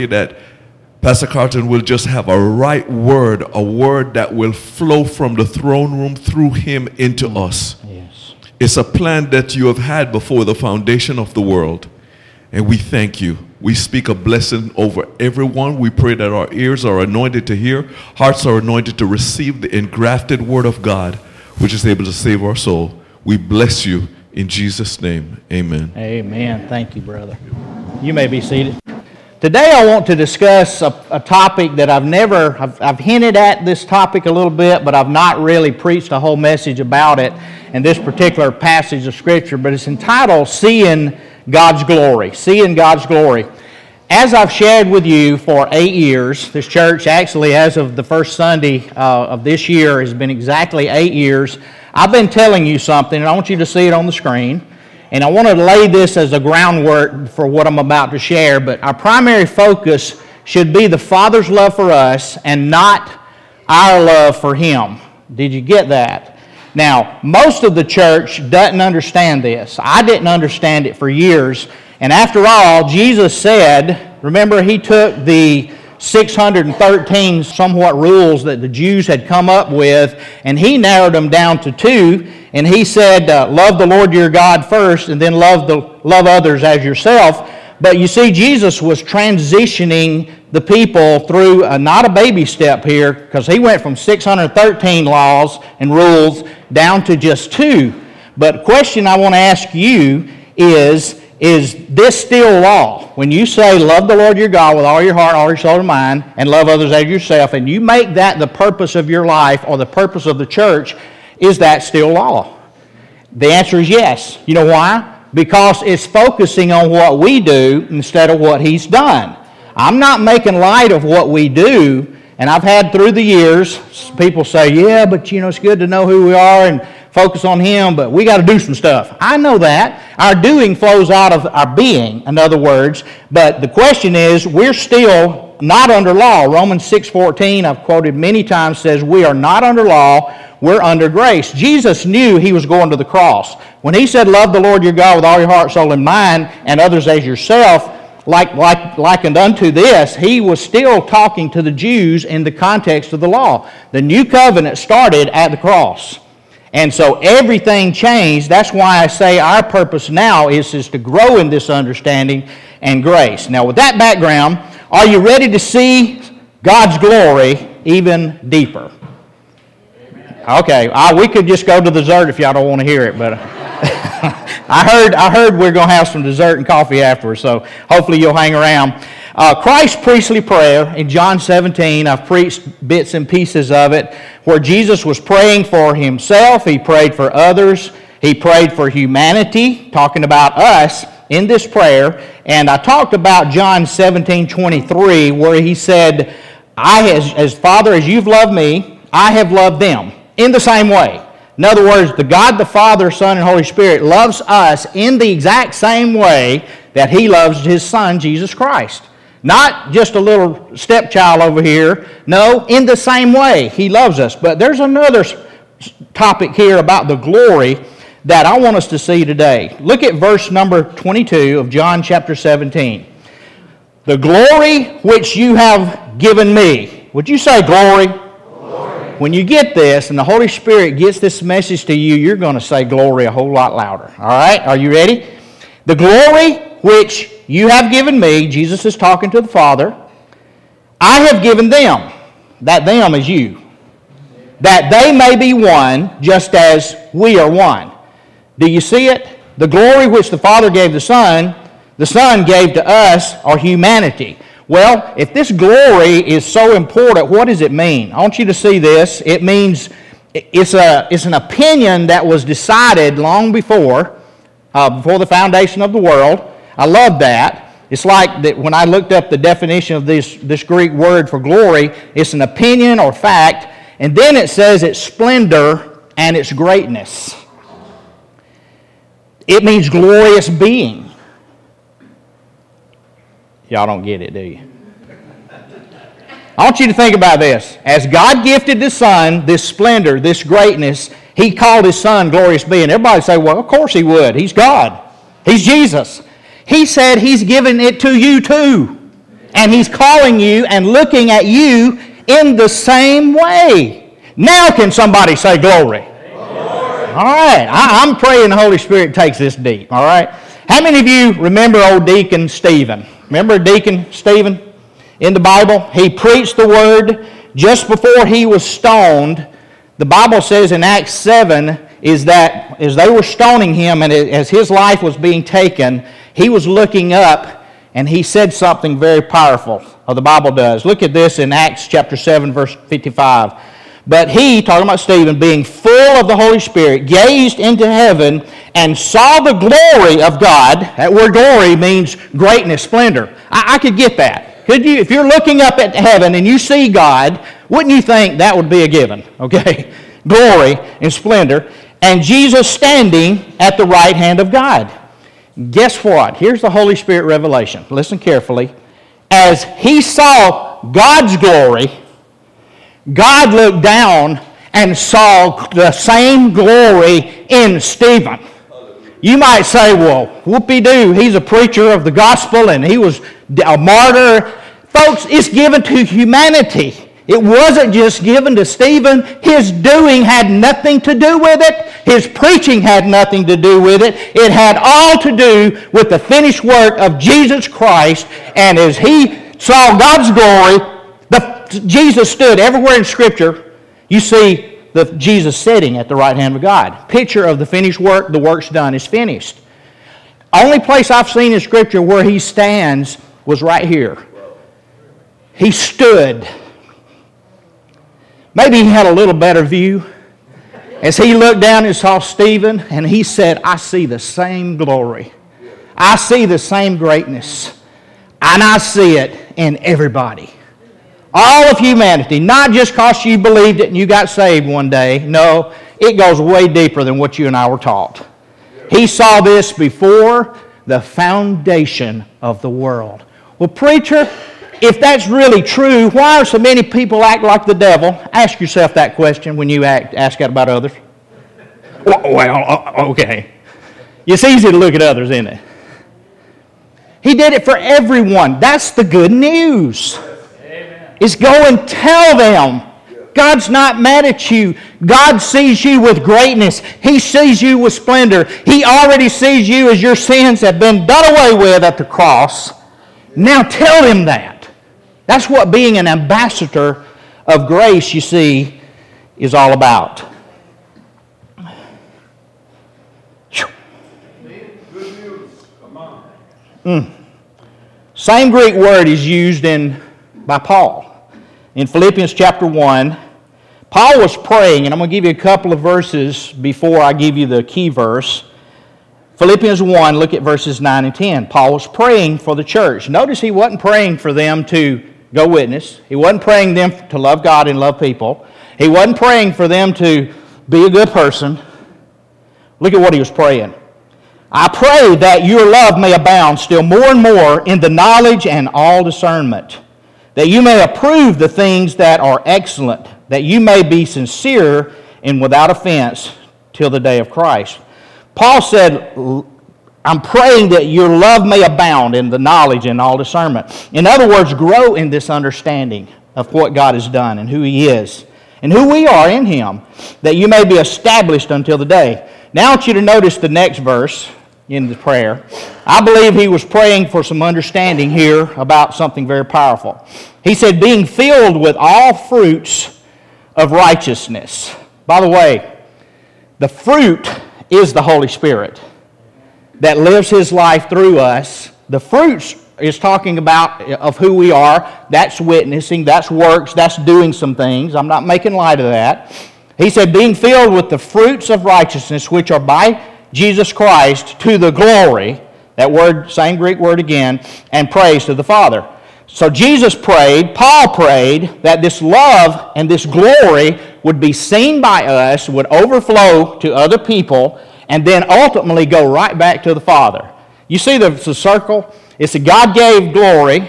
that Pastor Carlton will just have a right word, a word that will flow from the throne room through him into us. Yes. It's a plan that you have had before the foundation of the world. And we thank you. We speak a blessing over everyone. We pray that our ears are anointed to hear, hearts are anointed to receive the engrafted word of God, which is able to save our soul. We bless you in Jesus' name. Amen. Amen. Thank you, brother. You may be seated. Today I want to discuss a topic that I've hinted at this topic a little bit, but I've not really preached a whole message about it in this particular passage of Scripture, but it's entitled Seeing God's Glory. Seeing God's Glory. As I've shared with you for 8 years, this church actually as of the first Sunday of this year has been exactly 8 years. I've been telling you something, and I want you to see it on the screen. And I want to lay this as a groundwork for what I'm about to share, but our primary focus should be the Father's love for us and not our love for Him. Did you get that? Now, most of the church doesn't understand this. I didn't understand it for years. And after all, Jesus said, remember, He took the 613 somewhat rules that the Jews had come up with, and He narrowed them down to 2. And He said, love the Lord your God first, and then love others as yourself. But you see, Jesus was transitioning the people through not a baby step here, because He went from 613 laws and rules down to just 2. But the question I want to ask you is this still law? When you say love the Lord your God with all your heart, all your soul and mind, and love others as yourself, and you make that the purpose of your life or the purpose of the church, is that still law? The answer is yes. You know why? Because it's focusing on what we do instead of what He's done. I'm not making light of what we do, and I've had through the years, people say, yeah, but it's good to know who we are and focus on Him, but we got to do some stuff. I know that. Our doing flows out of our being, in other words, but the question is, we're still not under law. Romans 6:14, I've quoted many times, says we are not under law, we're under grace. Jesus knew He was going to the cross. When He said, love the Lord your God with all your heart, soul, and mind, and others as yourself, likened unto this, He was still talking to the Jews in the context of the law. The new covenant started at the cross. And so everything changed. That's why I say our purpose now is to grow in this understanding and grace. Now, with that background, are you ready to see God's glory even deeper? Okay, we could just go to dessert if y'all don't want to hear it, but I heard we're going to have some dessert and coffee afterwards, so hopefully you'll hang around. Christ's priestly prayer in John 17, I've preached bits and pieces of it, where Jesus was praying for Himself, He prayed for others, He prayed for humanity, talking about us in this prayer, and I talked about John 17:23, where He said, as Father, as you've loved me, I have loved them in the same way. In other words, the God, the Father, Son, and Holy Spirit loves us in the exact same way that He loves His Son, Jesus Christ. Not just a little stepchild over here. No, in the same way He loves us. But there's another topic here about the glory that I want us to see today. Look at verse number 22 of John chapter 17. The glory which you have given me. Would you say glory? Glory. When you get this and the Holy Spirit gets this message to you, you're going to say glory a whole lot louder. All right? Are you ready? The glory which you have given me, Jesus is talking to the Father, I have given them. That them is you. That they may be one, just as we are one. Do you see it? The glory which the Father gave the Son gave to us, our humanity. Well, if this glory is so important, what does it mean? I want you to see this. It means it's an opinion that was decided long before the foundation of the world. I love that. It's like that when I looked up the definition of this Greek word for glory, it's an opinion or fact, and then it says its splendor and its greatness. It means glorious being. Y'all don't get it, do you? I want you to think about this. As God gifted the Son this splendor, this greatness, He called His Son glorious being. Everybody say, well, of course He would. He's God. He's Jesus. He said He's given it to you too. And He's calling you and looking at you in the same way. Now can somebody say glory? All right, I'm praying the Holy Spirit takes this deep, all right? How many of you remember old Deacon Stephen? Remember Deacon Stephen in the Bible? He preached the Word just before he was stoned. The Bible says in Acts 7 is that as they were stoning him and as his life was being taken, he was looking up and he said something very powerful, or the Bible does. Look at this in Acts chapter 7, verse 55. But he, talking about Stephen, being full of the Holy Spirit, gazed into heaven and saw the glory of God. That word glory means greatness, splendor. I could get that. Could you? If you're looking up at heaven and you see God, wouldn't you think that would be a given? Okay? Glory and splendor. And Jesus standing at the right hand of God. Guess what? Here's the Holy Spirit revelation. Listen carefully. As he saw God's glory, God looked down and saw the same glory in Stephen. You might say, well, whoopee-doo, he's a preacher of the gospel and he was a martyr. Folks, it's given to humanity. It wasn't just given to Stephen. His doing had nothing to do with it. His preaching had nothing to do with it. It had all to do with the finished work of Jesus Christ. And as he saw God's glory, Jesus stood everywhere in Scripture. You see Jesus sitting at the right hand of God. Picture of the finished work. The work's done. Is finished. Only place I've seen in Scripture where he stands was right here. He stood. Maybe he had a little better view. As he looked down and saw Stephen, and he said, I see the same glory. I see the same greatness. And I see it in everybody. All of humanity, not just because you believed it and you got saved one day. No, it goes way deeper than what you and I were taught. He saw this before the foundation of the world. Well, preacher, if that's really true, why are so many people act like the devil? Ask yourself that question when you ask that about others. Well, okay. It's easy to look at others, isn't it? He did it for everyone. That's the good news. Is go and tell them. God's not mad at you. God sees you with greatness. He sees you with splendor. He already sees you as your sins have been done away with at the cross. Now tell him that. That's what being an ambassador of grace, you see, is all about. Same Greek word is used by Paul. In Philippians chapter 1, Paul was praying, and I'm going to give you a couple of verses before I give you the key verse. Philippians 1, look at verses 9 and 10. Paul was praying for the church. Notice he wasn't praying for them to go witness. He wasn't praying them to love God and love people. He wasn't praying for them to be a good person. Look at what he was praying. I pray that your love may abound still more and more in the knowledge and all discernment, that you may approve the things that are excellent, that you may be sincere and without offense till the day of Christ. Paul said, I'm praying that your love may abound in the knowledge and all discernment. In other words, grow in this understanding of what God has done and who He is and who we are in Him, that you may be established until the day. Now I want you to notice the next verse in the prayer. I believe he was praying for some understanding here about something very powerful. He said, being filled with all fruits of righteousness. By the way, the fruit is the Holy Spirit that lives His life through us. The fruits is talking about of who we are. That's witnessing, that's works, that's doing some things. I'm not making light of that. He said, being filled with the fruits of righteousness, which are by Jesus Christ, to the glory, that word, same Greek word again, and praise to the Father. So Jesus prayed, Paul prayed, that this love and this glory would be seen by us, would overflow to other people, and then ultimately go right back to the Father. You see the circle? It's a God gave glory.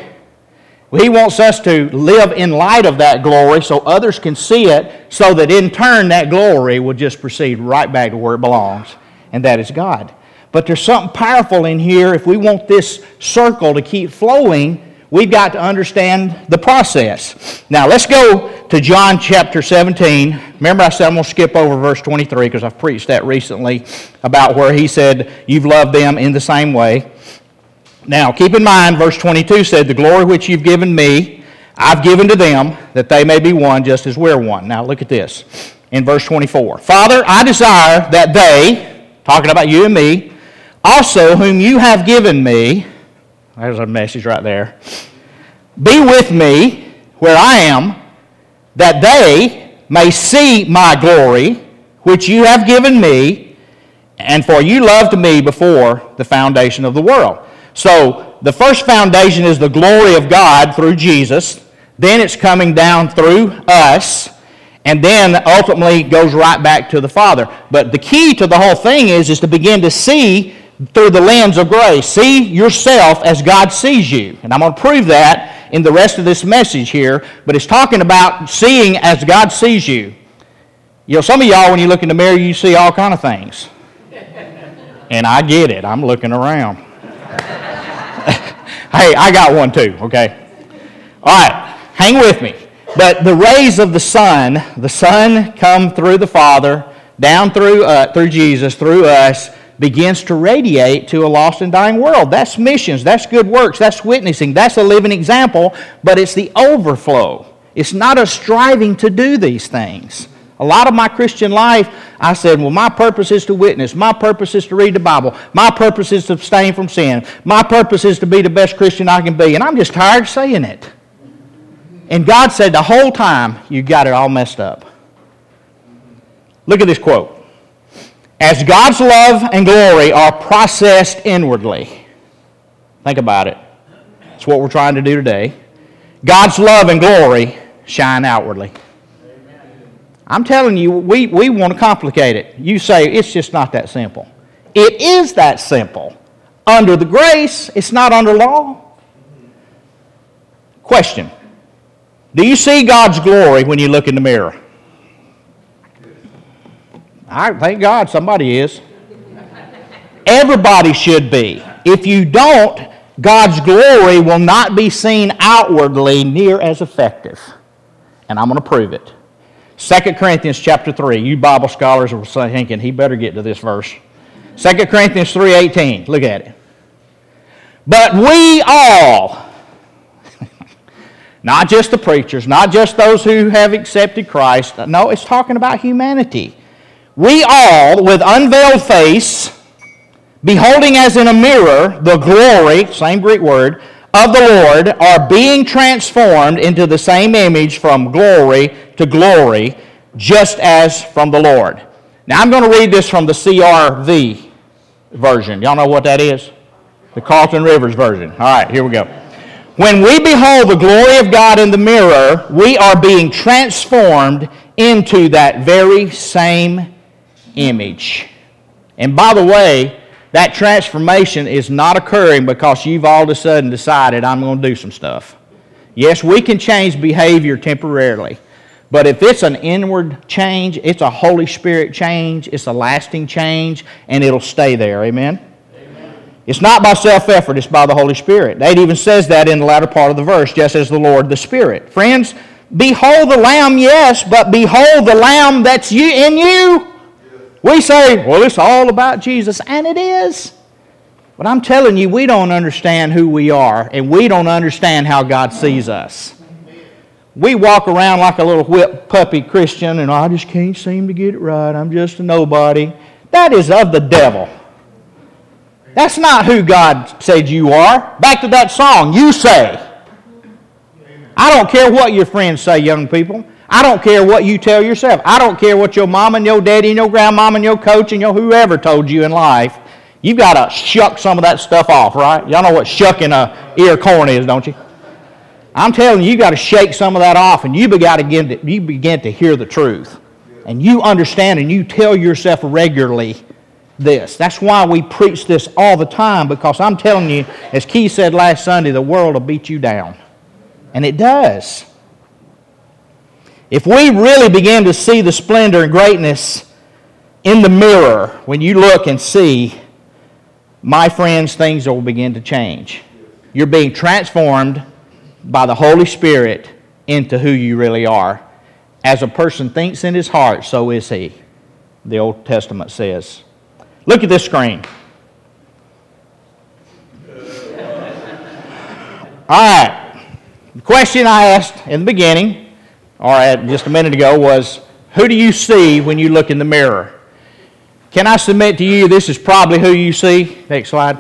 He wants us to live in light of that glory so others can see it, so that in turn that glory will just proceed right back to where it belongs, and that is God. But there's something powerful in here. If we want this circle to keep flowing, we've got to understand the process. Now, let's go to John chapter 17. Remember I said I'm going to skip over verse 23 because I've preached that recently about where he said, you've loved them in the same way. Now, keep in mind, verse 22 said, the glory which you've given me, I've given to them, that they may be one just as we're one. Now, look at this in verse 24. Father, I desire that they, talking about you and me, also whom you have given me, there's a message right there, be with me where I am, that they may see my glory, which you have given me, and for you loved me before the foundation of the world. So the first foundation is the glory of God through Jesus. Then it's coming down through us. And then ultimately goes right back to the Father. But the key to the whole thing is to begin to see through the lens of grace. See yourself as God sees you. And I'm going to prove that in the rest of this message here. But it's talking about seeing as God sees you. You know, some of y'all, when you look in the mirror, you see all kind of things. And I get it. I'm looking around. Hey, I got one too, okay? All right, hang with me. But the rays of the sun come through the Father, down through Jesus, through us, begins to radiate to a lost and dying world. That's missions, that's good works, that's witnessing, that's a living example, but it's the overflow. It's not a striving to do these things. A lot of my Christian life, I said, well, my purpose is to witness. My purpose is to read the Bible. My purpose is to abstain from sin. My purpose is to be the best Christian I can be. And I'm just tired of saying it. And God said the whole time, you got it all messed up. Look at this quote. As God's love and glory are processed inwardly. Think about it. That's what we're trying to do today. God's love and glory shine outwardly. I'm telling you, we want to complicate it. You say, it's just not that simple. It is that simple. Under the grace, it's not under law. Question. Do you see God's glory when you look in the mirror? I thank God somebody is. Everybody should be. If you don't, God's glory will not be seen outwardly near as effective. And I'm going to prove it. 2 Corinthians chapter 3. You Bible scholars are thinking, he better get to this verse. 2 Corinthians 3:18. Look at it. But we all, not just the preachers, not just those who have accepted Christ. No, it's talking about humanity. We all, with unveiled face, beholding as in a mirror the glory, same Greek word, of the Lord, are being transformed into the same image from glory to glory, just as from the Lord. Now I'm going to read this from the CRV version. Y'all know what that is? The Carlton Rivers version. All right, here we go. When we behold the glory of God in the mirror, we are being transformed into that very same image. And by the way, that transformation is not occurring because you've all of a sudden decided, I'm going to do some stuff. Yes, we can change behavior temporarily. But if it's an inward change, it's a Holy Spirit change, it's a lasting change, and it'll stay there. Amen? Amen. It's not by self-effort, it's by the Holy Spirit. It even says that in the latter part of the verse, just as the Lord the Spirit. Friends, behold the Lamb, yes, but behold the Lamb that's in you. We say, well, it's all about Jesus, and it is. But I'm telling you, we don't understand who we are, and we don't understand how God sees us. We walk around like a little whipped puppy Christian, and I just can't seem to get it right. I'm just a nobody. That is of the devil. That's not who God said you are. Back to that song, you say. I don't care what your friends say, young people. I don't care what you tell yourself. I don't care what your mom and your daddy and your grandmama and your coach and your whoever told you in life. You've got to shuck some of that stuff off, right? Y'all know what shucking a ear corn is, don't you? I'm telling you, you've got to shake some of that off, and you begin to hear the truth. And you understand and you tell yourself regularly this. That's why we preach this all the time, because I'm telling you, as Keith said last Sunday, the world will beat you down. And it does. If we really begin to see the splendor and greatness in the mirror, when you look and see, my friends, things will begin to change. You're being transformed by the Holy Spirit into who you really are. As a person thinks in his heart, so is he, the Old Testament says. Look at this screen. All right. The question I asked in the beginning, or just a minute ago, was, who do you see when you look in the mirror? Can I submit to you this is probably who you see? Next slide.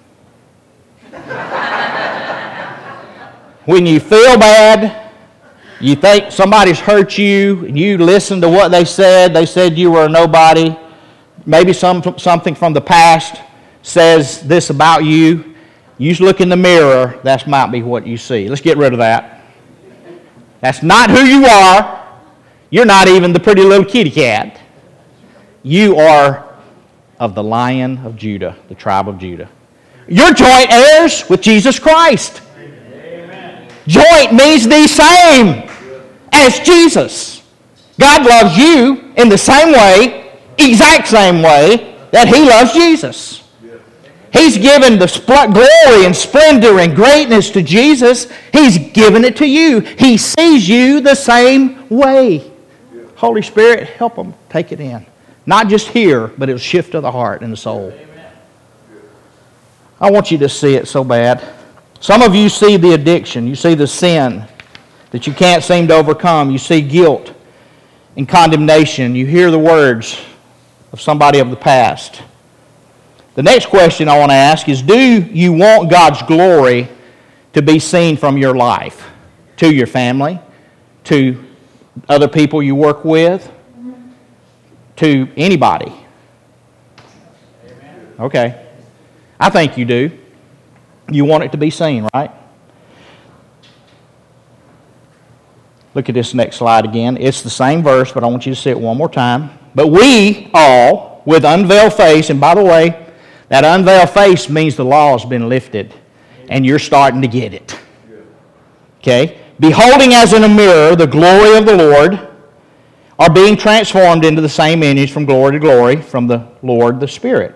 When you feel bad, you think somebody's hurt you, and you listen to what they said you were a nobody, maybe something from the past says this about you, you look in the mirror, that might be what you see. Let's get rid of that. That's not who you are. You're not even the pretty little kitty cat. You are of the Lion of Judah, the tribe of Judah. You're joint heirs with Jesus Christ. Amen. Joint means the same as Jesus. God loves you in the same way, exact same way, that He loves Jesus. He's given the glory and splendor and greatness to Jesus. He's given it to you. He sees you the same way. Holy Spirit, help them take it in. Not just here, but it'll shift to the heart and the soul. I want you to see it so bad. Some of you see the addiction. You see the sin that you can't seem to overcome. You see guilt and condemnation. You hear the words of somebody of the past. The next question I want to ask is, do you want God's glory to be seen from your life, to your family, to other people you work with, to anybody? Okay. I think you do. You want it to be seen, right? Look at this next slide again. It's the same verse, but I want you to see it one more time. But we all, with unveiled face, and by the way, that unveiled face means the law has been lifted, and you're starting to get it. Okay? Beholding as in a mirror the glory of the Lord, are being transformed into the same image from glory to glory from the Lord, the Spirit.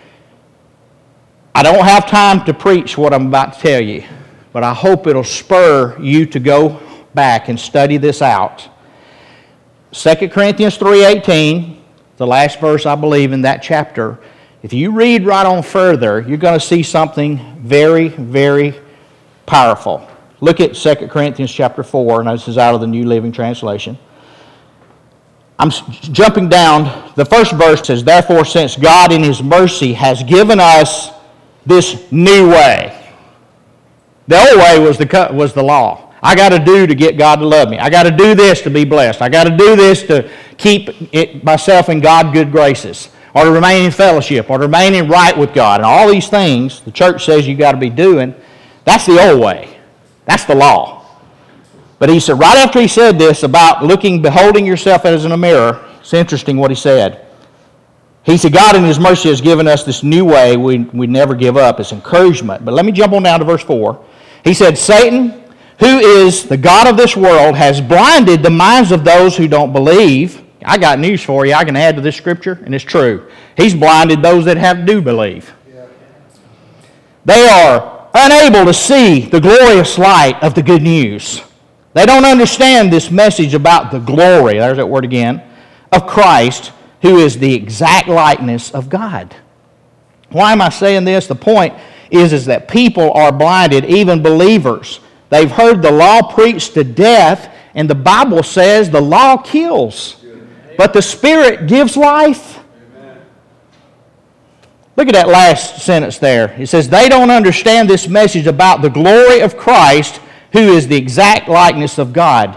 I don't have time to preach what I'm about to tell you, but I hope it'll spur you to go back and study this out. 2 Corinthians 3:18, the last verse I believe in that chapter. If you read right on further, you're going to see something very, very powerful. Look at 2 Corinthians chapter 4, and this is out of the New Living Translation. I'm jumping down. The first verse says, therefore, since God in His mercy has given us this new way. The old way was the law. I got to do to get God to love me. I got to do this to be blessed. I got to do this to keep myself in God's good graces, or to remain in fellowship, or to remain in right with God. And all these things the church says you got to be doing, that's the old way. That's the law. But he said, right after he said this about beholding yourself as in a mirror, it's interesting what he said. He said, God in His mercy has given us this new way we never give up. It's encouragement. But let me jump on down to verse 4. He said, Satan, who is the god of this world, has blinded the minds of those who don't believe. I got news for you. I can add to this scripture, and it's true. He's blinded those that do believe. They are unable to see the glorious light of the good news. They don't understand this message about the glory, there's that word again, of Christ, who is the exact likeness of God. Why am I saying this? The point is that people are blinded, even believers. They've heard the law preached to death, and the Bible says the law kills, but the Spirit gives life. Look at that last sentence there. It says, they don't understand this message about the glory of Christ, who is the exact likeness of God.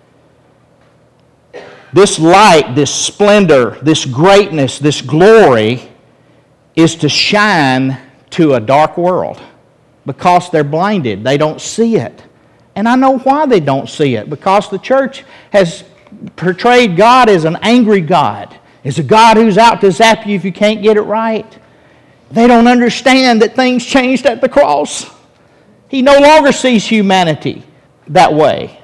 This light, this splendor, this greatness, this glory is to shine to a dark world because they're blinded. They don't see it. And I know why they don't see it, because the church has portrayed God as an angry God, as a God who's out to zap you if you can't get it right. They don't understand that things changed at the cross. He no longer sees humanity that way.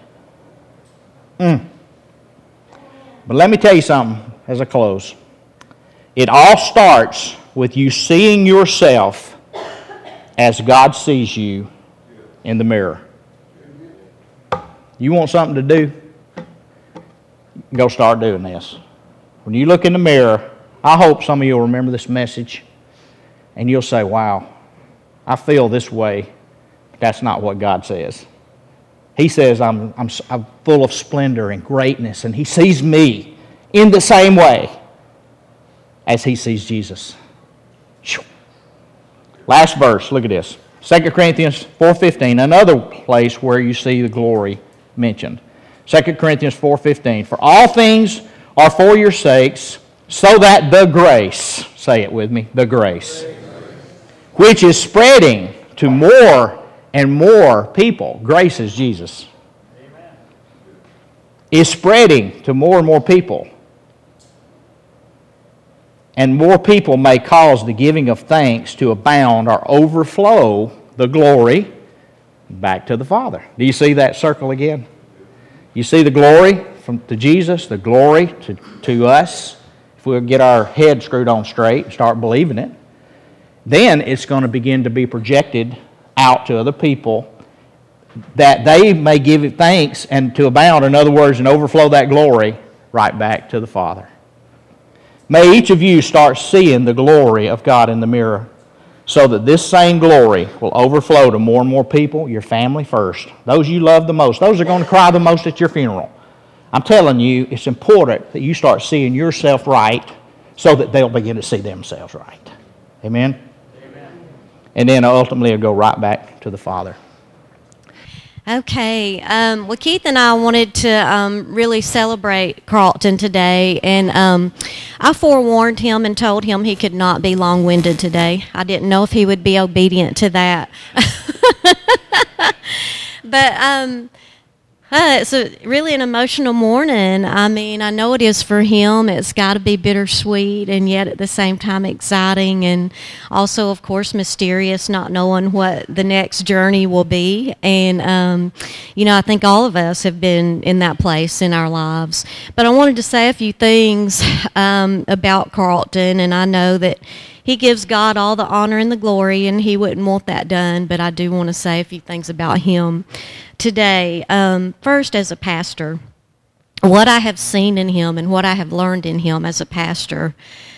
But let me tell you something as I close. It all starts with you seeing yourself as God sees you in the mirror. You want something to do? Go start doing this. When you look in the mirror, I hope some of you will remember this message and you'll say, wow, I feel this way. That's not what God says. He says I'm full of splendor and greatness, and He sees me in the same way as He sees Jesus. Last verse, look at this. 2 Corinthians 4:15, another place where you see the glory mentioned. 2 Corinthians 4:15, for all things are for your sakes, so that the grace, say it with me, the grace, which is spreading to more and more people, grace is Jesus, is spreading to more and more people. And more people may cause the giving of thanks to abound or overflow the glory back to the Father. Do you see that circle again? You see the glory to Jesus, the glory to us. If we'll get our head screwed on straight and start believing it, then it's going to begin to be projected out to other people that they may give it thanks and to abound, in other words, and overflow that glory right back to the Father. May each of you start seeing the glory of God in the mirror so that this same glory will overflow to more and more people, your family first. Those you love the most. Those are going to cry the most at your funeral. I'm telling you, it's important that you start seeing yourself right so that they'll begin to see themselves right. Amen? Amen. And then ultimately it'll go right back to the Father. Okay, well, Keith and I wanted to really celebrate Carlton today, and I forewarned him and told him he could not be long-winded today. I didn't know if he would be obedient to that. But it's really an emotional morning. I mean, I know it is for him. It's got to be bittersweet and yet at the same time exciting, and also, of course, mysterious, not knowing what the next journey will be. And, I think all of us have been in that place in our lives. But I wanted to say a few things about Carlton, and I know that he gives God all the honor and the glory, and he wouldn't want that done, but I do want to say a few things about him today. First, as a pastor, what I have seen in him and what I have learned in him as a pastor,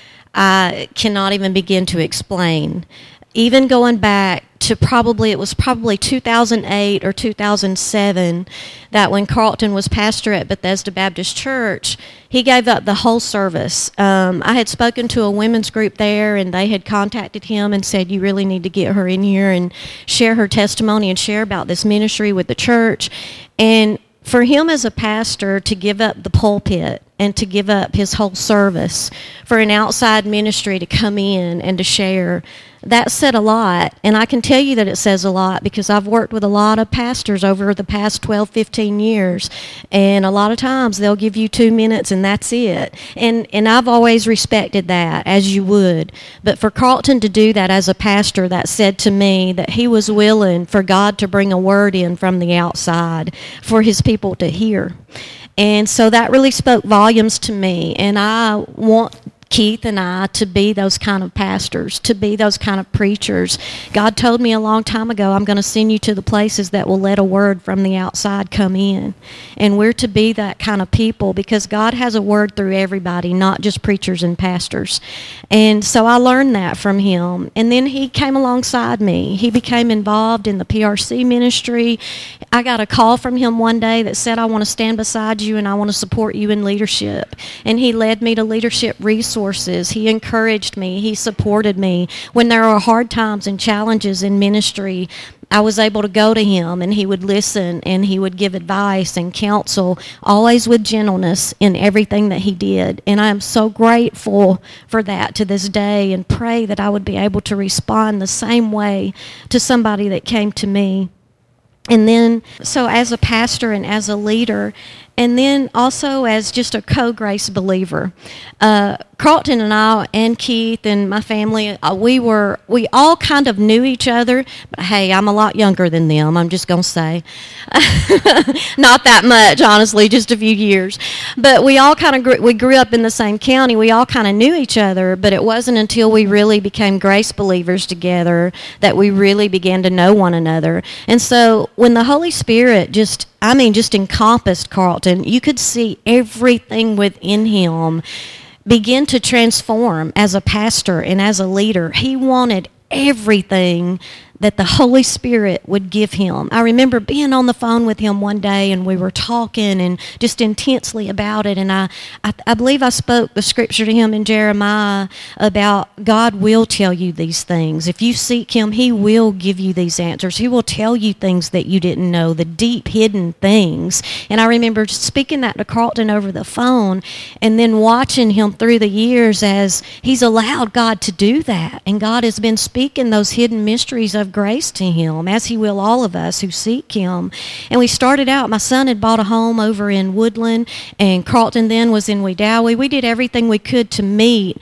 I cannot even begin to explain. Even going back to it was probably 2008 or 2007, that when Carlton was pastor at Bethesda Baptist Church, he gave up the whole service. I had spoken to a women's group there, and they had contacted him and said, you really need to get her in here and share her testimony and share about this ministry with the church. And for him as a pastor to give up the pulpit and to give up his whole service for an outside ministry to come in and to share, that said a lot. And I can tell you that it says a lot because I've worked with a lot of pastors over the past 12, 15 years. And a lot of times they'll give you 2 minutes and that's it. And I've always respected that, as you would. But for Carlton to do that as a pastor, that said to me that he was willing for God to bring a word in from the outside for his people to hear. And so that really spoke volumes to me. And I want Keith and I to be those kind of pastors, to be those kind of preachers. God told me a long time ago, I'm going to send you to the places that will let a word from the outside come in. And we're to be that kind of people because God has a word through everybody, not just preachers and pastors. And so I learned that from him. And then he came alongside me. He became involved in the PRC ministry. I got a call from him one day that said, I want to stand beside you and I want to support you in leadership. And he led me to leadership resources. He encouraged me. He supported me. When there were hard times and challenges in ministry, I was able to go to him and he would listen and he would give advice and counsel, always with gentleness in everything that he did. And I am so grateful for that to this day and pray that I would be able to respond the same way to somebody that came to me. And then, so as a pastor and as a leader, and then also as just a co-grace believer. Carlton and I and Keith and my family, we all kind of knew each other. But hey, I'm a lot younger than them, I'm just going to say. Not that much, honestly, just a few years. But we all kind of we grew up in the same county. We all kind of knew each other, but it wasn't until we really became grace believers together that we really began to know one another. And so when the Holy Spirit just encompassed Carlton, you could see everything within him begin to transform as a pastor and as a leader. He wanted everything that the Holy Spirit would give him. I remember being on the phone with him one day, and we were talking and just intensely about it, and I believe I spoke the scripture to him in Jeremiah about God will tell you these things. If you seek him, he will give you these answers. He will tell you things that you didn't know, the deep hidden things. And I remember speaking that to Carlton over the phone, and then watching him through the years as he's allowed God to do that, and God has been speaking those hidden mysteries of grace to him, as he will all of us who seek him. And we started out, my son had bought a home over in Woodland, and Carlton then was in Wedowee. We did everything we could to meet.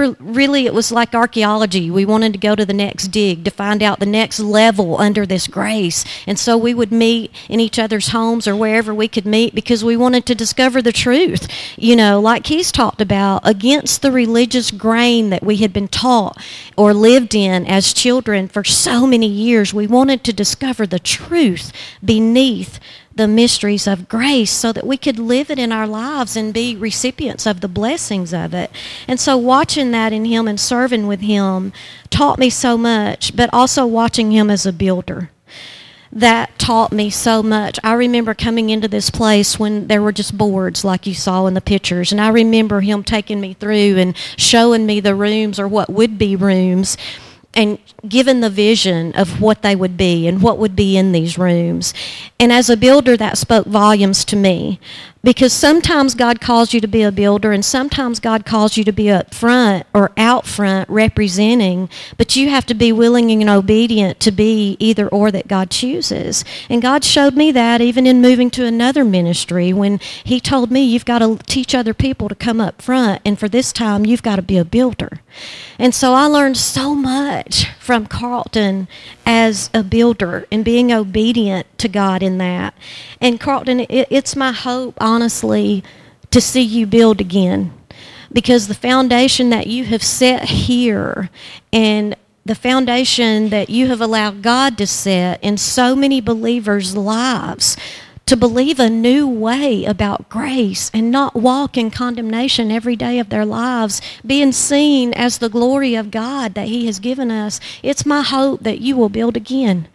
It was like archaeology. We wanted to go to the next dig to find out the next level under this grace. And so we would meet in each other's homes or wherever we could meet because we wanted to discover the truth. Like he's talked about, against the religious grain that we had been taught or lived in as children for so many years. We wanted to discover the truth beneath the mysteries of grace so that we could live it in our lives and be recipients of the blessings of it. And so watching that in him and serving with him taught me so much, but also watching him as a builder. That taught me so much. I remember coming into this place when there were just boards like you saw in the pictures, and I remember him taking me through and showing me the rooms, or what would be rooms, and given the vision of what they would be and what would be in these rooms. And as a builder, that spoke volumes to me, because sometimes God calls you to be a builder, and sometimes God calls you to be up front or out front representing, but you have to be willing and obedient to be either or that God chooses. And God showed me that even in moving to another ministry, when he told me, you've got to teach other people to come up front, and for this time you've got to be a builder. And so I learned so much from Carlton as a builder and being obedient to God in that. And Carlton, it's my hope, honestly, to see you build again, because the foundation that you have set here and the foundation that you have allowed God to set in so many believers' lives to believe a new way about grace and not walk in condemnation every day of their lives, being seen as the glory of God that he has given us. It's my hope that you will build again,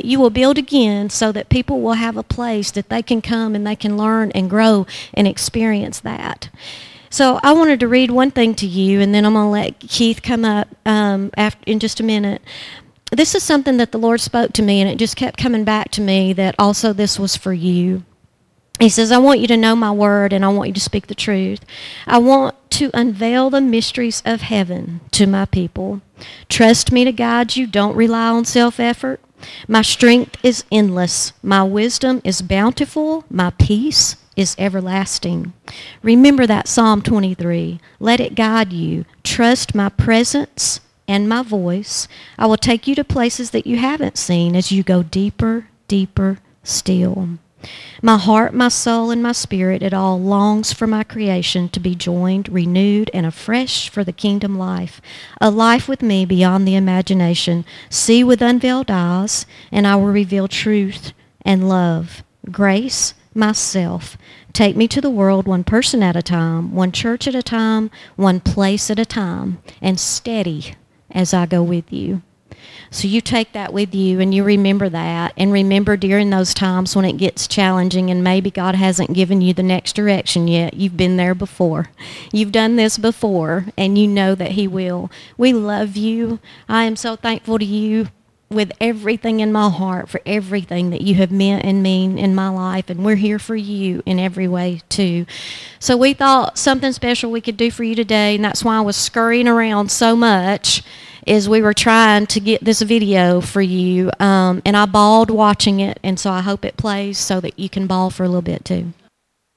so that people will have a place that they can come and they can learn and grow and experience that. So I wanted to read one thing to you, and then I'm going to let Keith come up in just a minute. This is something that the Lord spoke to me, and it just kept coming back to me that also this was for you. He says, I want you to know my word, and I want you to speak the truth. I want to unveil the mysteries of heaven to my people. Trust me to guide you. Don't rely on self-effort. My strength is endless. My wisdom is bountiful. My peace is everlasting. Remember that Psalm 23. Let it guide you. Trust my presence and my voice. I will take you to places that you haven't seen as you go deeper, deeper still. My heart, my soul, and my spirit, it all longs for my creation to be joined, renewed, and afresh for the kingdom life, a life with me beyond the imagination. See with unveiled eyes, and I will reveal truth and love, grace, myself. Take me to the world one person at a time, one church at a time, one place at a time, and steady as I go with you. So you take that with you, and you remember that, and remember during those times when it gets challenging and maybe God hasn't given you the next direction yet. You've been there before. You've done this before, and you know that he will. We love you. I am so thankful to you with everything in my heart for everything that you have meant and mean in my life, and we're here for you in every way too. So we thought something special we could do for you today, and that's why I was scurrying around so much is we were trying to get this video for you, and I bawled watching it, and so I hope it plays so that you can bawl for a little bit too.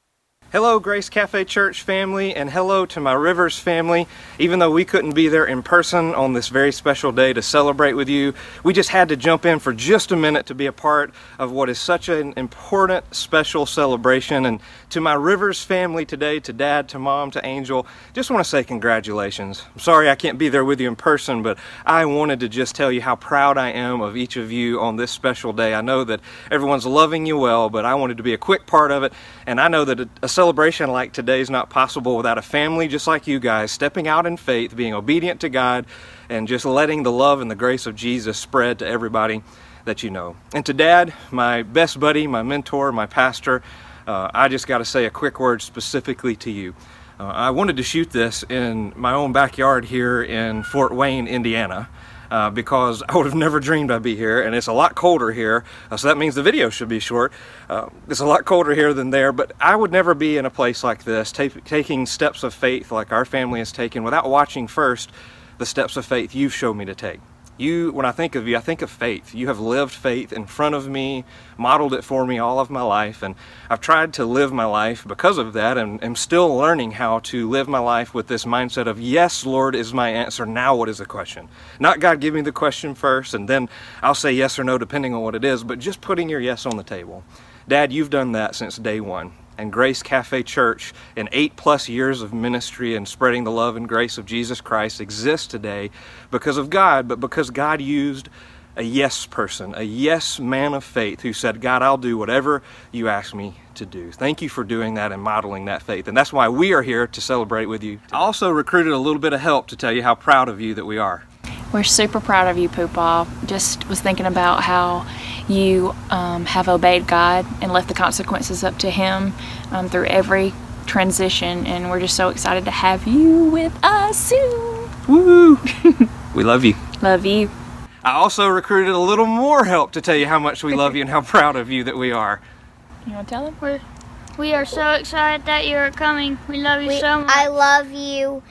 Hello, Grace Cafe Church family, and hello to my Rivers family. Even though we couldn't be there in person on this very special day to celebrate with you, we just had to jump in for just a minute to be a part of what is such an important, special celebration. And to my Rivers family today, to Dad, to Mom, to Angel, just want to say congratulations. I'm sorry I can't be there with you in person, but I wanted to just tell you how proud I am of each of you on this special day. I know that everyone's loving you well, but I wanted to be a quick part of it, and I know that a celebration like today is not possible without a family just like you guys stepping out in faith, being obedient to God, and just letting the love and the grace of Jesus spread to everybody that you know. And to Dad, my best buddy, my mentor, my pastor, I just got to say a quick word specifically to you. I wanted to shoot this in my own backyard here in Fort Wayne, Indiana. Because I would have never dreamed I'd be here, and it's a lot colder here, so that means the video should be short. It's a lot colder here than there, but I would never be in a place like this, taking steps of faith like our family has taken, without watching first the steps of faith you've shown me to take. When I think of you, I think of faith. You have lived faith in front of me, modeled it for me all of my life, and I've tried to live my life because of that, and am still learning how to live my life with this mindset of, yes, Lord, is my answer. Now what is the question? Not God, give me the question first, and then I'll say yes or no depending on what it is, but just putting your yes on the table. Dad, you've done that since day one. And Grace Cafe Church, in 8+ years of ministry and spreading the love and grace of Jesus Christ, exists today because of God, but because God used a yes person, a yes man of faith who said, God, I'll do whatever you ask me to do. Thank you for doing that and modeling that faith. And that's why we are here to celebrate with you. I also recruited a little bit of help to tell you how proud of you that we are. We're super proud of you, Poopaw. Just was thinking about how you have obeyed God and left the consequences up to Him through every transition, and we're just so excited to have you with us soon. Woo! We love you. Love you. I also recruited a little more help to tell you how much we love you and how proud of you that we are. You want to tell them? We are so excited that you are coming. We love you so much. I love you.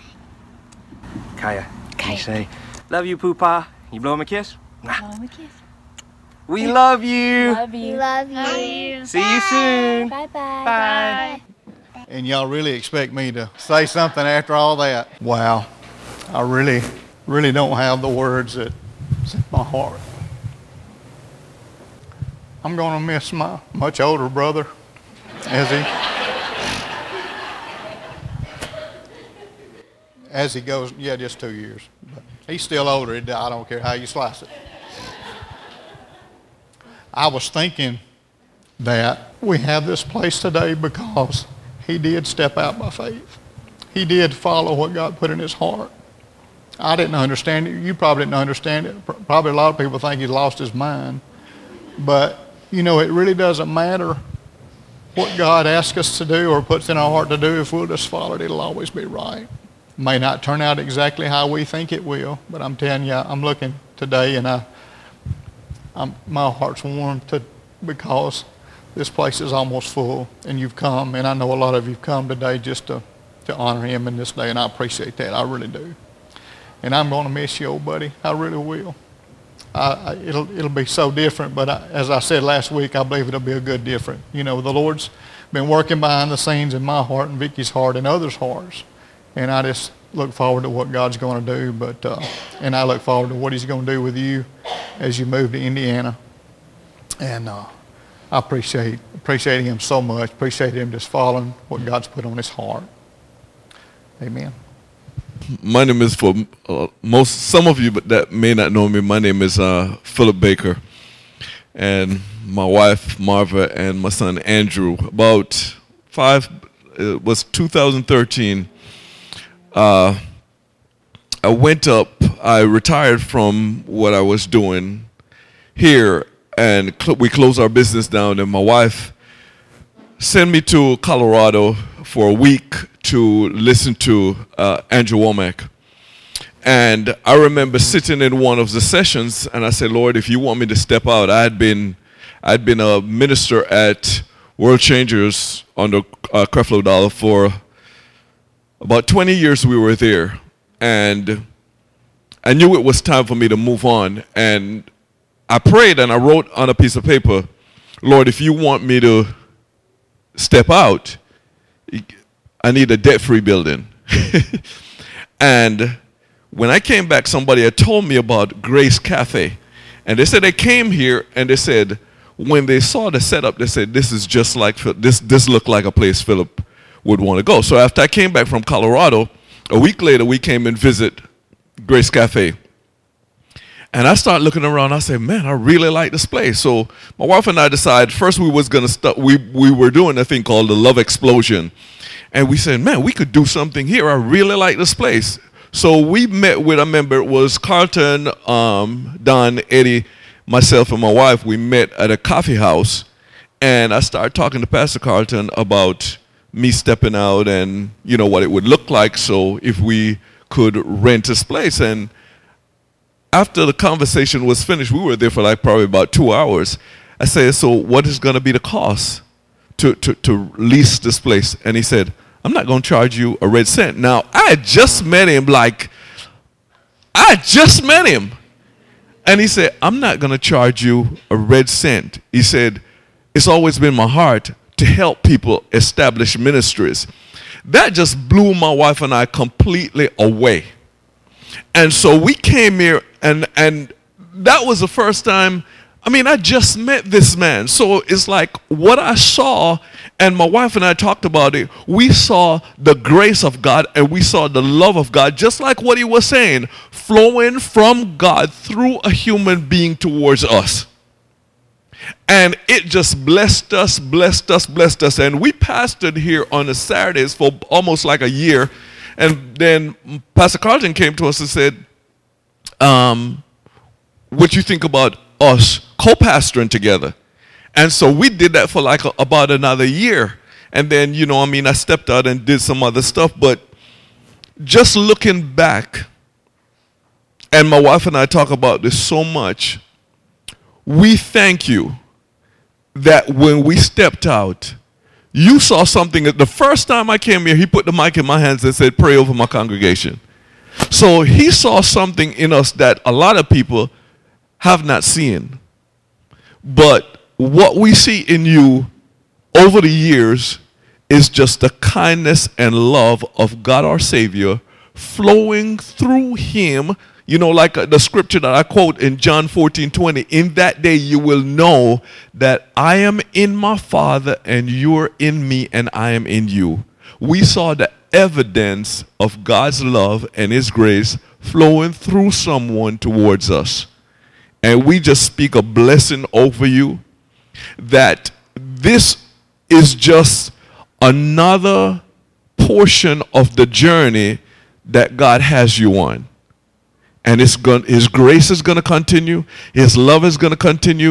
Kaya, can you say, love you, Poopaw? You blow him a kiss? Blow him a kiss. We love you. Love you. We love you. See you soon. Bye-bye. Bye. And y'all really expect me to say something after all that? Wow. I really don't have the words that's in my heart. I'm going to miss my much older brother as he goes, just 2 years. But he's still older. I don't care how you slice it. I was thinking that we have this place today because he did step out by faith. He did follow what God put in his heart. I didn't understand it. You probably didn't understand it. Probably a lot of people think he lost his mind. But, it really doesn't matter what God asks us to do or puts in our heart to do. If we'll just follow it, it'll always be right. May not turn out exactly how we think it will, but I'm telling you, I'm looking today and my heart's warm because this place is almost full, and you've come, and I know a lot of you've come today just to honor him in this day, and I appreciate that. I really do. And I'm going to miss you, old buddy. I really will. It'll be so different, but as I said last week, I believe it'll be a good different. The Lord's been working behind the scenes in my heart and Vicky's heart and others' hearts, and I just look forward to what God's going to do, and I look forward to what he's going to do with you as you move to Indiana. And I appreciate him so much. Appreciate him just following what God's put on his heart. Amen. My name is, for some of you that may not know me, my name is Philip Baker. And my wife, Marva, and my son, Andrew. It was 2013. I retired from what I was doing here, and we closed our business down, and my wife sent me to Colorado for a week to listen to Andrew Womack. And I remember sitting in one of the sessions, and I said, Lord, if you want me to step out, I'd been a minister at World Changers under Creflo Dollar for about 20 years. We were there, and I knew it was time for me to move on. And I prayed and I wrote on a piece of paper, Lord, if you want me to step out, I need a debt-free building. And when I came back, somebody had told me about Grace Cafe. And they said they came here and they said, when they saw the setup, they said, this is just like, this looked like a place Philip would want to go. So after I came back from Colorado, a week later, we came and visit Grace Cafe. And I started looking around. I said, man, I really like this place. So my wife and I decided first we was going to we were doing a thing called the Love Explosion. And we said, man, we could do something here. I really like this place. So we met with a member. It was Carlton, Don, Eddie, myself, and my wife. We met at a coffee house. And I started talking to Pastor Carlton about me stepping out and, you know, what it would look like. So if we could rent this place. And after the conversation was finished, we were there for like probably about 2 hours. I said, so what is going to be the cost to lease this place? And he said, I'm not going to charge you a red cent. Now, I had just met him And he said, I'm not going to charge you a red cent. He said, it's always been my heart to help people establish ministries. That just blew my wife and I completely away. And so we came here, and that was the first time. I mean, I just met this man. So it's like what I saw, and my wife and I talked about it. We saw the grace of God, and we saw the love of God, just like what he was saying, flowing from God through a human being towards us. And it just blessed us. And we pastored here on the Saturdays for almost like a year. And then Pastor Carlton came to us and said, what you think about us co-pastoring together? And so we did that for like about another year. And then, you know, I mean, I stepped out and did some other stuff. But just looking back, and my wife and I talk about this so much, we thank you that when we stepped out, you saw something. The first time I came here, he put the mic in my hands and said, pray over my congregation. So he saw something in us that a lot of people have not seen. But what we see in you over the years is just the kindness and love of God our Savior flowing through him. You know, like the scripture that I quote in John 14:20, in that day you will know that I am in my Father and you're in me and I am in you. We saw the evidence of God's love and his grace flowing through someone towards us. And we just speak a blessing over you that this is just another portion of the journey that God has you on. And his grace is going to continue. His love is going to continue.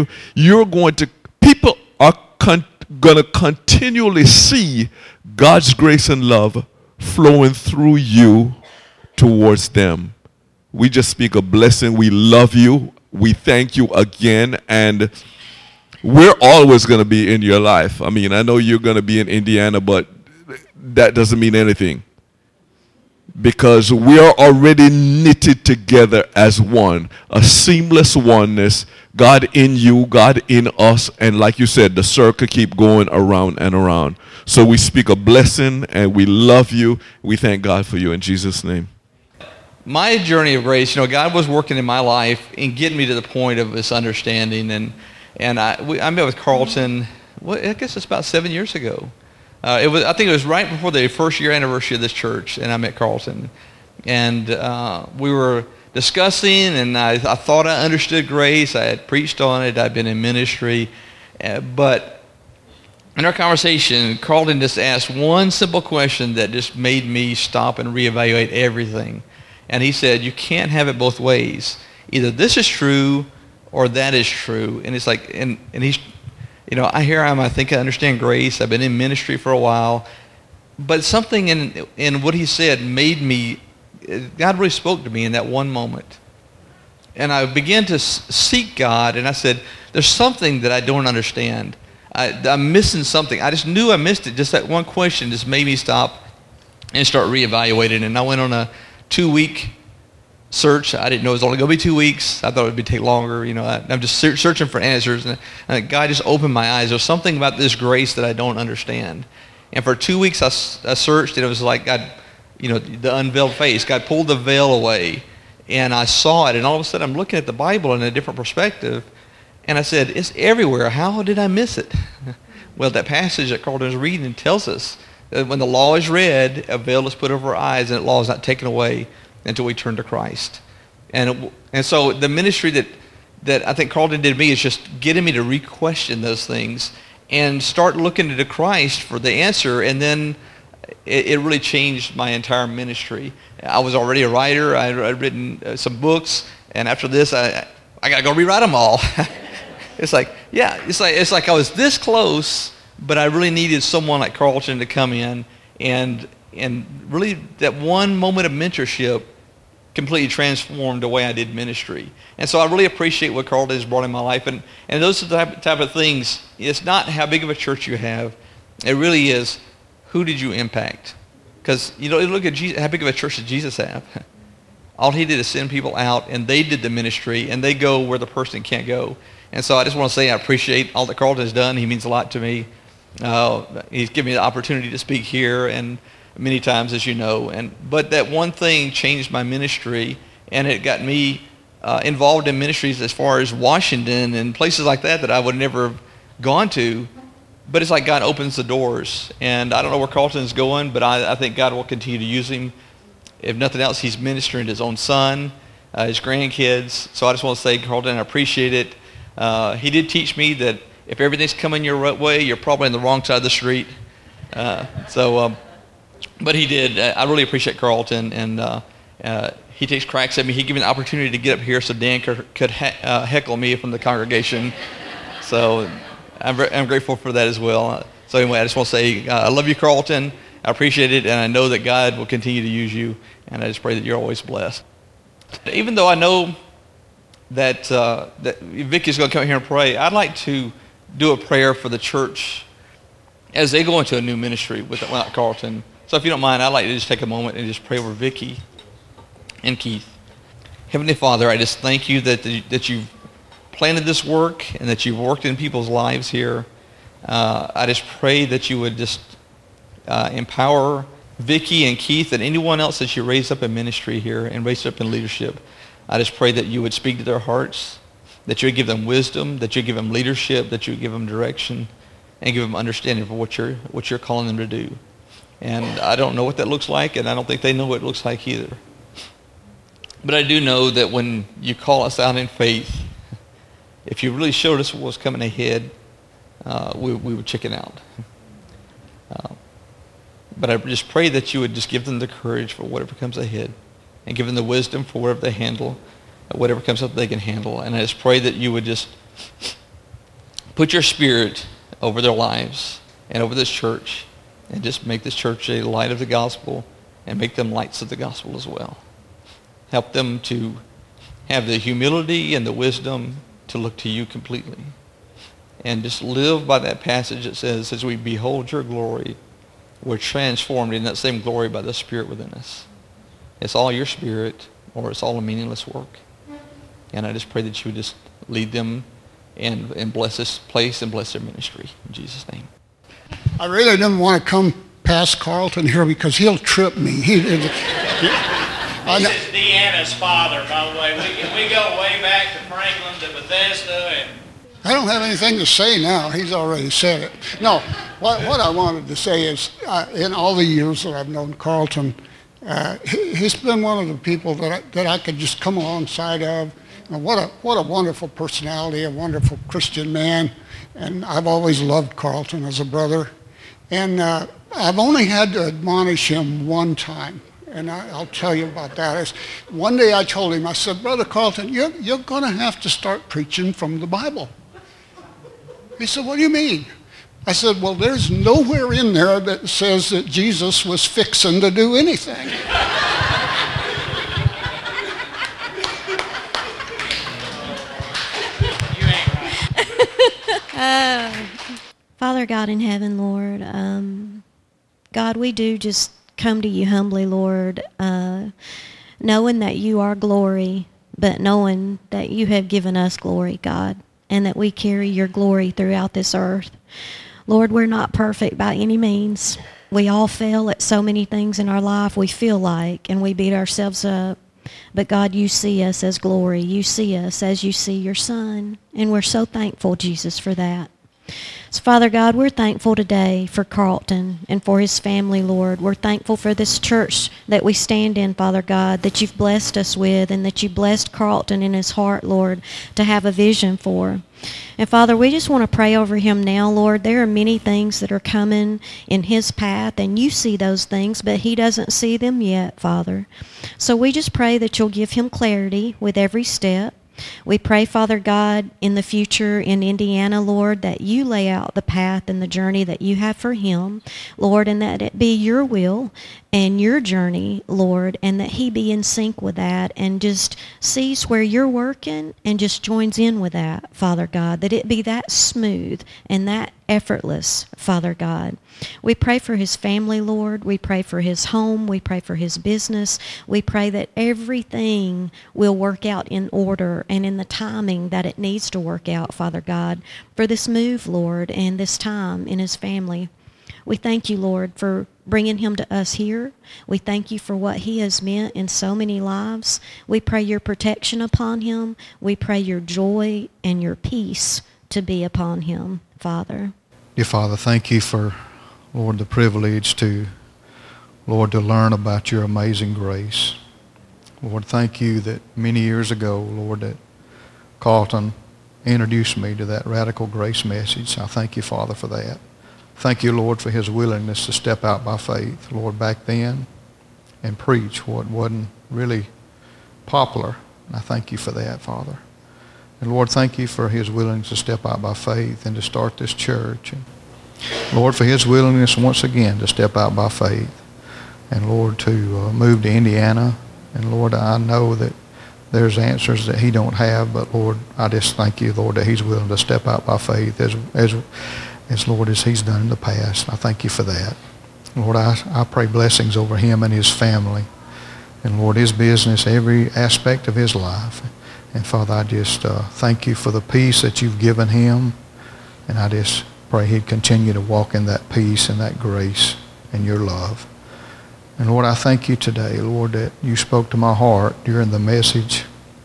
People are going to continually see God's grace and love flowing through you towards them. We just speak a blessing. We love you. We thank you again. And we're always going to be in your life. I mean, I know you're going to be in Indiana, but that doesn't mean anything. Because we are already knitted together as one, a seamless oneness, God in you, God in us, and like you said, the circle keep going around and around. So we speak a blessing, and we love you. We thank God for you in Jesus' name. My journey of grace, you know, God was working in my life and getting me to the point of this understanding, and I met with Carlton, I guess it's about 7 years ago. I think it was right before the first year anniversary of this church, and I met Carlton. And we were discussing, and I thought I understood grace. I had preached on it. I'd been in ministry. But in our conversation, Carlton just asked one simple question that just made me stop and reevaluate everything. And he said, you can't have it both ways. Either this is true or that is true. And it's like, and he's, you know, I think I understand grace. I've been in ministry for a while. But something in what he said made me, God really spoke to me in that one moment. And I began to seek God, and I said, there's something that I don't understand. I'm missing something. I just knew I missed it. Just that one question just made me stop and start reevaluating. And I went on a 2-week search. I didn't know it was only going to be 2 weeks. I thought it would take longer. You know, I'm just searching for answers, and God just opened my eyes. There's something about this grace that I don't understand. And for 2 weeks I searched, and it was like God, the unveiled face. God pulled the veil away, and I saw it. And all of a sudden I'm looking at the Bible in a different perspective. And I said, it's everywhere. How did I miss it? Well, that passage that Carlton was reading tells us that when the law is read, a veil is put over our eyes, and the law is not taken away until we turn to Christ. And so the ministry that I think Carlton did to me is just getting me to re-question those things and start looking to Christ for the answer. And then it really changed my entire ministry. I was already a writer. I'd written some books, and after this, I got to go rewrite them all. It's like I was this close, but I really needed someone like Carlton to come in and really that one moment of mentorship completely transformed the way I did ministry. And so I really appreciate what Carlton has brought in my life. And those are the type of things. It's not how big of a church you have. It really is, who did you impact? Because, look at Jesus, how big of a church did Jesus have? All he did is send people out, and they did the ministry, and they go where the person can't go. And so I just want to say I appreciate all that Carlton has done. He means a lot to me. He's given me the opportunity to speak here and many times, as you know. But that one thing changed my ministry, and it got me involved in ministries as far as Washington and places like that I would never have gone to. But it's like God opens the doors. And I don't know where Carlton's going, but I think God will continue to use him. If nothing else, he's ministering to his own son, his grandkids. So I just want to say, Carlton, I appreciate it. He did teach me that if everything's coming your way, you're probably on the wrong side of the street. But he did. I really appreciate Carlton, and he takes cracks at me. He gave me the opportunity to get up here so Dan could heckle me from the congregation. So I'm grateful for that as well. So anyway, I just want to say I love you, Carlton. I appreciate it, and I know that God will continue to use you, and I just pray that you're always blessed. Even though I know that Vicky's going to come here and pray, I'd like to do a prayer for the church as they go into a new ministry without Carlton. So if you don't mind, I'd like to just take a moment and just pray over Vicky and Keith. Heavenly Father, I just thank you that you've planted this work and that you've worked in people's lives here. I just pray that you would just empower Vicky and Keith and anyone else that you raise up in ministry here and raise up in leadership. I just pray that you would speak to their hearts, that you would give them wisdom, that you would give them leadership, that you would give them direction, and give them understanding of what you're calling them to do. And I don't know what that looks like, and I don't think they know what it looks like either. But I do know that when you call us out in faith, if you really showed us what was coming ahead, we would chicken out. But I just pray that you would just give them the courage for whatever comes ahead, and give them the wisdom for whatever they handle, whatever comes up they can handle. And I just pray that you would just put your spirit over their lives and over this church, and just make this church a light of the gospel, and make them lights of the gospel as well. Help them to have the humility and the wisdom to look to you completely, and just live by that passage that says, as we behold your glory, we're transformed in that same glory by the Spirit within us. It's all your Spirit, or it's all a meaningless work. And I just pray that you would just lead them and bless this place and bless their ministry. In Jesus' name. I really didn't want to come past Carlton here because he'll trip me. This is Deanna's father, by the way. We go way back to Franklin to Bethesda. And I don't have anything to say now. He's already said it. No, what I wanted to say is, in all the years that I've known Carlton, he's been one of the people that I could just come alongside of. And what a wonderful personality, a wonderful Christian man. And I've always loved Carlton as a brother. And I've only had to admonish him one time. And I'll tell you about that. One day I told him, I said, Brother Carlton, you're going to have to start preaching from the Bible. He said, what do you mean? I said, well, there's nowhere in there that says that Jesus was fixing to do anything. Father God in heaven, Lord, God, we do just come to you humbly, Lord, knowing that you are glory, but knowing that you have given us glory, God, and that we carry your glory throughout this earth. Lord, we're not perfect by any means. We all fail at so many things in our life, we feel like, and we beat ourselves up. But God, you see us as glory. You see us as you see your Son. And we're so thankful, Jesus, for that. So, Father God, we're thankful today for Carlton and for his family, Lord. We're thankful for this church that we stand in, Father God, that you've blessed us with and that you blessed Carlton in his heart, Lord, to have a vision for. And, Father, we just want to pray over him now, Lord. There are many things that are coming in his path, and you see those things, but he doesn't see them yet, Father. So we just pray that you'll give him clarity with every step. We pray, Father God, in the future in Indiana, Lord, that you lay out the path and the journey that you have for him, Lord, and that it be your will and your journey, Lord, and that he be in sync with that and just sees where you're working and just joins in with that, Father God, that it be that smooth and that effortless, Father God. We pray for his family, Lord. We pray for his home. We pray for his business. We pray that everything will work out in order and in the timing that it needs to work out, Father God, for this move, Lord, and this time in his family. We thank you, Lord, for bringing him to us here. We thank you for what he has meant in so many lives. We pray your protection upon him. We pray your joy and your peace to be upon him, Father. Dear Father, thank you for, Lord, the privilege to learn about your amazing grace. Lord, thank you that many years ago, Lord, that Carlton introduced me to that radical grace message. I thank you, Father, for that. Thank you, Lord, for his willingness to step out by faith, Lord, back then and preach what wasn't really popular. And I thank you for that, Father. And Lord, thank you for his willingness to step out by faith and to start this church. And Lord, for his willingness once again to step out by faith. And Lord, to move to Indiana. And Lord, I know that there's answers that he don't have, but Lord, I just thank you, Lord, that he's willing to step out by faith as Lord, as he's done in the past. I thank you for that. Lord, I pray blessings over him and his family. And Lord, his business, every aspect of his life. And Father, I just thank you for the peace that you've given him. And I just pray he'd continue to walk in that peace and that grace and your love. And Lord, I thank you today, Lord, that you spoke to my heart during the message.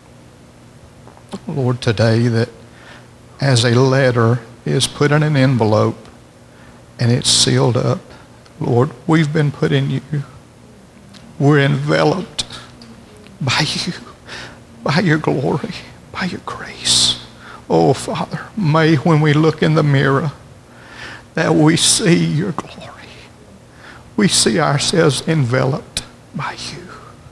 Lord, today that as a letter is put in an envelope and it's sealed up, Lord, we've been put in you. We're enveloped by you, by your glory, by your grace. Oh, Father, may when we look in the mirror that we see your glory. We see ourselves enveloped by you.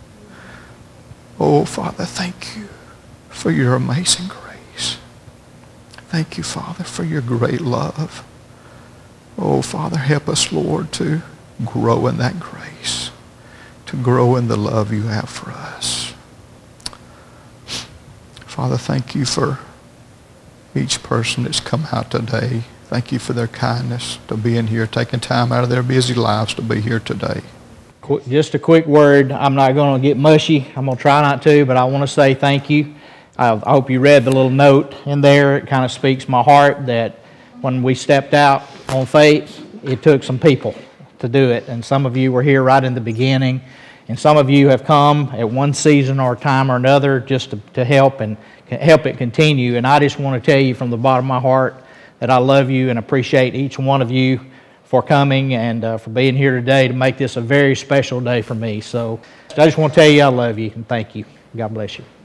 Oh, Father, thank you for your amazing grace. Thank you, Father, for your great love. Oh, Father, help us, Lord, to grow in that grace, to grow in the love you have for us. Father, thank you for each person that's come out today. Thank you for their kindness to being here, taking time out of their busy lives to be here today. Just a quick word. I'm not going to get mushy. I'm going to try not to, but I want to say thank you. I hope you read the little note in there. It kind of speaks my heart that when we stepped out on faith, it took some people to do it. And some of you were here right in the beginning. And some of you have come at one season or time or another just to help and help it continue. And I just want to tell you from the bottom of my heart that I love you and appreciate each one of you for coming and for being here today to make this a very special day for me. So I just want to tell you I love you and thank you. God bless you.